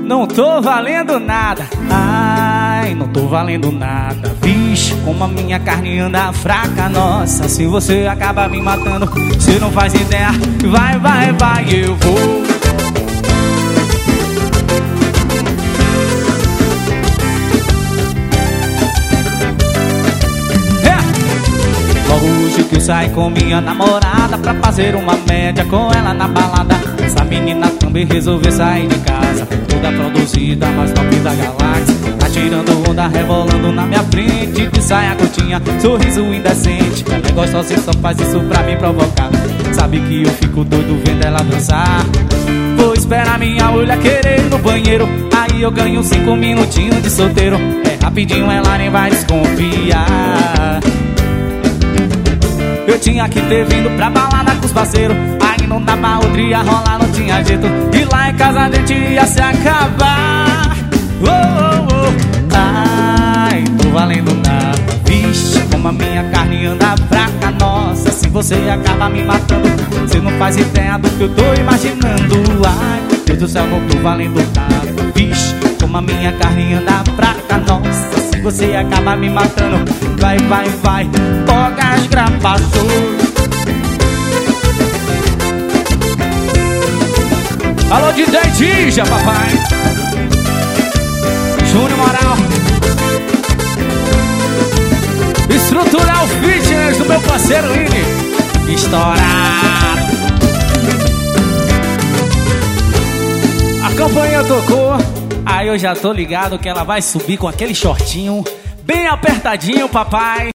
Não tô valendo nada. Ai, não tô valendo nada. Vixe, como a minha carne anda fraca. Nossa, se você acaba me matando, você não faz ideia. Vai, vai, vai, eu vou. Logo hoje que eu saí com minha namorada pra fazer uma média com ela na balada. Essa menina também resolveu sair de casa, toda produzida, mais top da galáxia. Tá tirando onda, rebolando na minha frente, de saia curtinha, sorriso indecente. Ela é gostosa, só faz isso pra me provocar. Sabe que eu fico doido vendo ela dançar. Vou esperar minha mulher querer ir no banheiro, aí eu ganho 5 minutinhos de solteiro. É rapidinho, ela nem vai desconfiar. Eu tinha que ter vindo pra balada com os parceiros, aí não dava outro, ia rolar, não tinha jeito. E lá em casa a gente ia se acabar. Oh, oh, oh. Ai, tô valendo nada. Vixe, como a minha carne anda fraca. Nossa, se você acaba me matando, você não faz ideia do que eu tô imaginando. Ai, meu Deus do céu, não tô valendo nada. Vixe, como a minha carne anda fraca. Nossa, se você acaba me matando, vai, vai, vai, toca as gravações. Alô, DJ Dija, papai. Júnior Moral. Estrutural Fitness do meu parceiro Ine. Estourado. A campanha tocou, aí eu já tô ligado que ela vai subir com aquele shortinho bem apertadinho, papai.